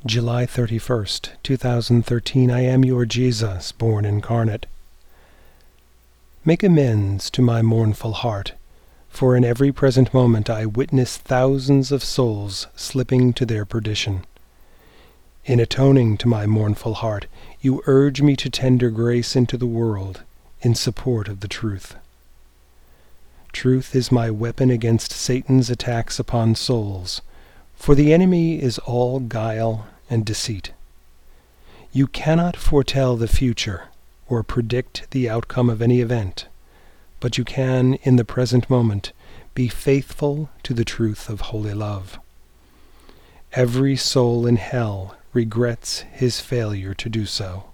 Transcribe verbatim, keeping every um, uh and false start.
July thirty-first, two thousand thirteen. I am your Jesus, born incarnate. Make amends to my mournful heart, for in every present moment I witness thousands of souls slipping to their perdition. In atoning to my mournful heart, you urge me to tender grace into the world in support of the truth. Truth is my weapon against Satan's attacks upon souls, for the enemy is all guile and deceit. You cannot foretell the future or predict the outcome of any event, but you can, in the present moment, be faithful to the truth of holy love. Every soul in hell regrets his failure to do so.